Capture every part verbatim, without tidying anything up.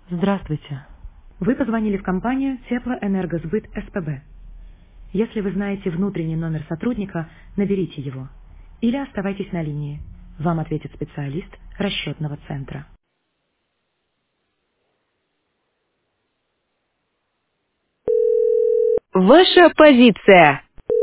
Здравствуйте. Вы позвонили в компанию Теплоэнергосбыт СПБ. Если вы знаете внутренний номер сотрудника, наберите его. Или оставайтесь на линии. Вам ответит специалист расчетного центра. Ваша позиция.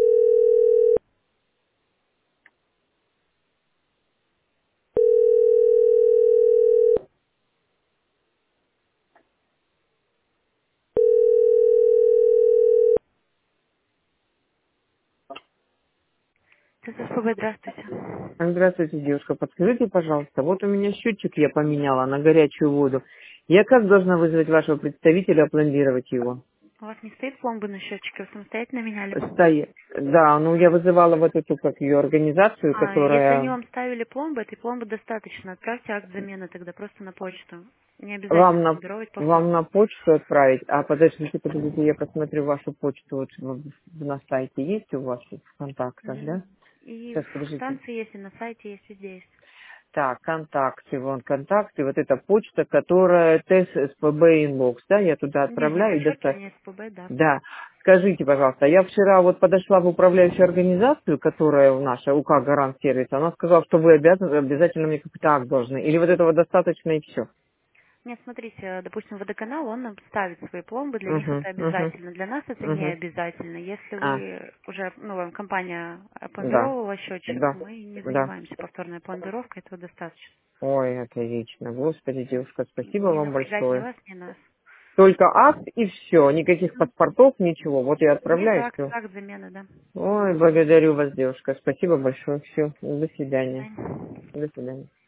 СПБ, здравствуйте. Здравствуйте, девушка. Подскажите, пожалуйста, вот у меня счетчик я поменяла на горячую воду. Я как должна вызвать вашего представителя, опломбировать его? У вас не стоит пломбы на счетчике, вы самостоятельно меняли? Стоит. Да, ну я вызывала вот эту, как ее, организацию, А, если они которая вам ставили пломбы, этой пломбы достаточно. Отправьте акт замены тогда просто на почту. Не обязательно вам на пломбировать по вам факту. на почту отправить. А подождите, подождите, я посмотрю вашу почту. Вот в- на сайте есть у вас в контактах, Мгм. да? И Сейчас, в подождите. станции есть, и на сайте есть, везде есть. Так, контакты, вон контакты, вот эта почта, которая тест СПБ инбокс, да, я туда Не, не отправляю и достаточно. подчеркивание СПБ, да. Да. Скажите, пожалуйста, я вчера вот подошла в управляющую организацию, которая у наша УК Гарант Сервис, она сказала, что вы обязаны, обязательно мне какой-то акт должны. Или вот этого достаточно и все. Нет, смотрите, допустим, водоканал, он нам ставит свои пломбы, для них Угу, это угу, обязательно, для нас это не угу. обязательно. Если А, вы уже, ну, вам компания да, опломбировала счетчик, да, мы не да. занимаемся повторной пломбировкой, этого достаточно. Ой, отлично. Господи, девушка, спасибо Не вам напрягать ни большое. вас, ни нас. Только акт и все, никаких Мгм. паспортов, ничего. Вот я Нет, отправляю акт, все. акт замены, да. Ой, благодарю вас, девушка. Спасибо большое. Все. До До свидания. свидания. До свидания.